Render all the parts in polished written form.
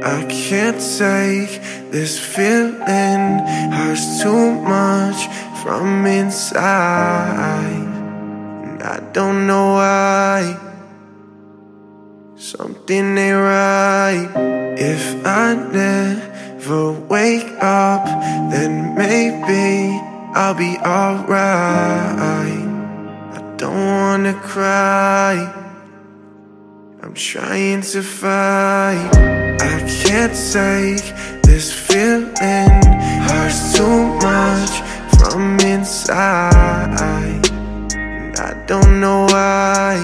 I can't take this feeling, hurts too much from inside, and I don't know why. Something ain't right. If I never wake up, then maybe I'll be alright. I don't wanna cry, I'm trying to fight. I can't take this feeling, hurts too much from inside, and I don't know why.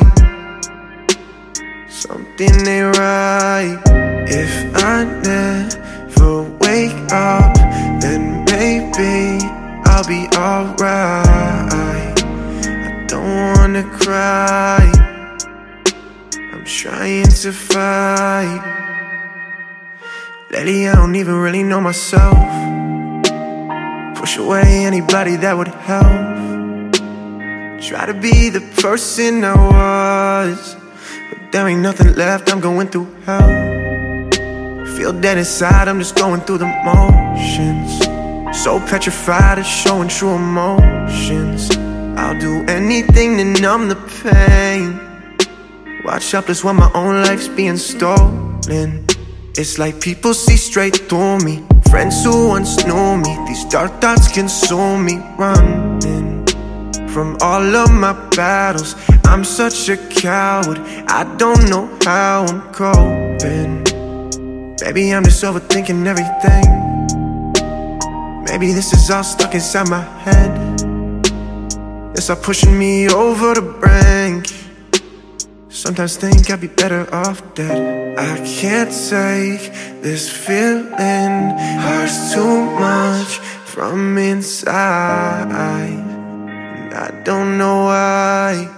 Something ain't right. If I never wake up, then maybe I'll be alright. I don't wanna cry, I'm trying to fight. Lately I don't even really know myself. Push away anybody that would help. Try to be the person I was, but there ain't nothing left, I'm going through hell. Feel dead inside, I'm just going through the motions. So petrified of showing true emotions. I'll do anything to numb the pain. Watch helpless when my own life's being stolen. It's like people see straight through me. Friends who once knew me, these dark thoughts consume me. Running from all of my battles, I'm such a coward, I don't know how I'm coping. Maybe I'm just overthinking everything. Maybe this is all stuck inside my head. It's all pushing me over the brink. Sometimes think I'd be better off dead. I can't take this feeling, hurts too much from inside, and I don't know why.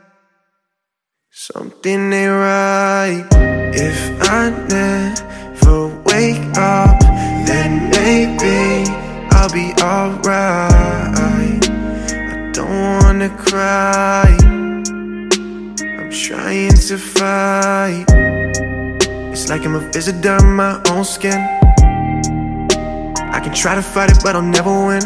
Something ain't right. If I never wake up, then maybe I'll be alright. I don't wanna cry, I'm trying to fight. It's like I'm a visitor in my own skin. I can try to fight it, but I'll never win.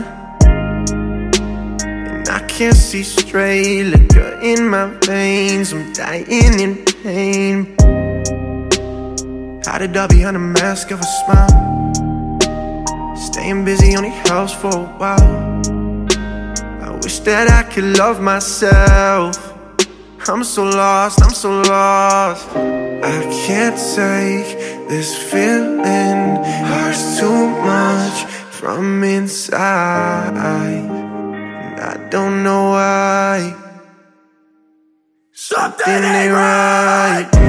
And I can't see straight, liquor in my veins, I'm dying in pain. Hide it all behind a mask of a smile. Staying busy only helps for a while. I wish that I could love myself. I'm so lost, I'm so lost. I can't take this feeling, hurts too much from inside, and I don't know why. Something ain't right.